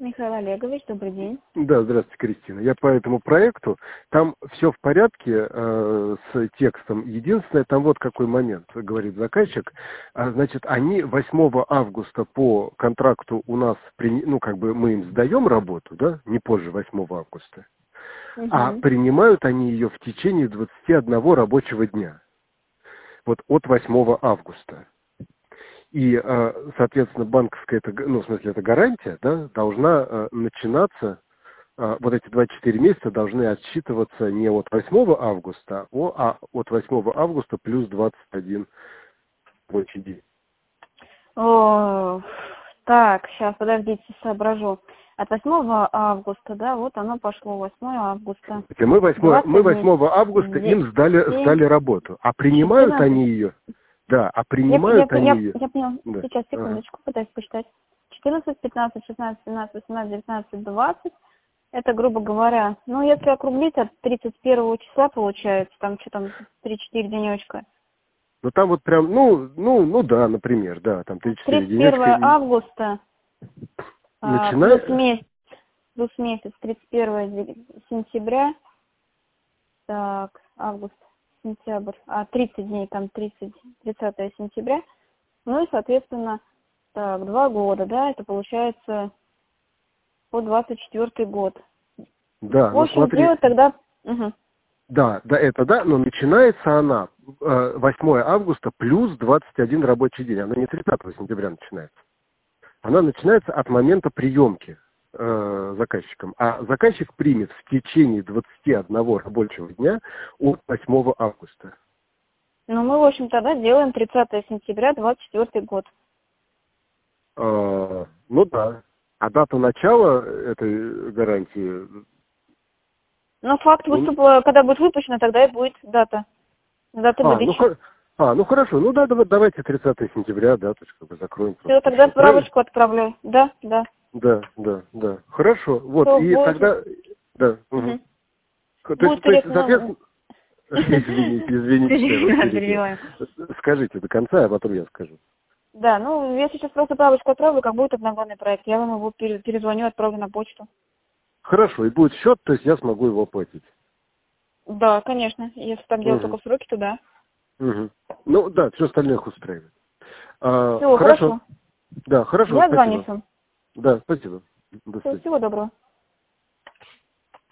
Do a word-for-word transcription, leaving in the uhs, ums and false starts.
Михаил Олегович, добрый день. Да, здравствуйте, Кристина. Я по этому проекту, там все в порядке э, с текстом. Единственное, там вот какой момент, говорит заказчик. А, значит, они восьмого августа по контракту у нас, при, ну, как бы мы им сдаем работу, да, не позже восьмого августа. Угу. А принимают они ее в течение двадцати одного рабочего дня. Вот от восьмого августа. И, соответственно, банковская, это, ну, в смысле, это гарантия, да, должна начинаться, вот эти двадцать четыре месяца должны отсчитываться не от восьмого августа, а от восьмого августа плюс двадцать один рабочий день. О, так, сейчас, подождите, соображу. От восьмого августа, да, вот оно пошло, восьмое августа. Мы восьмого, мы восьмого августа им сдали, сдали работу, а принимают четырнадцать они ее... Да, а принимают я, я, они я, ее... Я поняла. Да. Сейчас, секундочку, ага. Пытаюсь посчитать. четырнадцать, пятнадцать, шестнадцать, семнадцать, восемнадцать, девятнадцать, двадцать. Это, грубо говоря, ну, если округлить, от тридцать первого числа получается, там что там, три-четыре денечка. Ну, там вот прям, ну, ну, ну да, например, да, там три-четыре денечка. тридцать первого августа, Начинаю... плюс месяц, плюс месяц, тридцать первого сентября, так, август. Сентябрь, а тридцать дней, там тридцать, тридцатое сентября, ну и, соответственно, так, два года, да, это получается по двадцать четвёртый год. Да, в ну общем, смотри. сделать тогда... Угу. Да, да, это да, но начинается она восьмого августа плюс двадцать один рабочий день, она не тридцатого сентября начинается. Она начинается от момента приемки э, заказчиком, а заказчик примет в течение двадцати одного рабочего дня от восьмого августа. Ну, мы, в общем, тогда делаем тридцатое сентября двадцать четвёртый год. Э, ну да. А дата начала этой гарантии... Ну, факт выступа, когда будет выпущена, тогда и будет дата. Дата а, выдачи. ну, а, ну хорошо, ну да, давайте тридцатое сентября, да, то есть как бы закроем. Все, тогда справочку отправляю. Да, да. Да, да, да. Хорошо. Вот, Что и будет? тогда... Да. Угу. Угу. То, Будет есть, то есть, корректно. соответственно... Извините, извините. Скажите до конца, а потом я скажу. Да, ну, я сейчас просто справочку отправлю, как будет одногодный проект. Я вам его перезвоню, отправлю на почту. Хорошо, и будет счет, то есть я смогу его оплатить. Да, конечно. Если там делать только сроки, то да. Угу. Ну, да, все остальное их устраивает. А, Все, хорошо. хорошо. Да, хорошо, Я спасибо. звоню. Да, спасибо. До Всего доброго.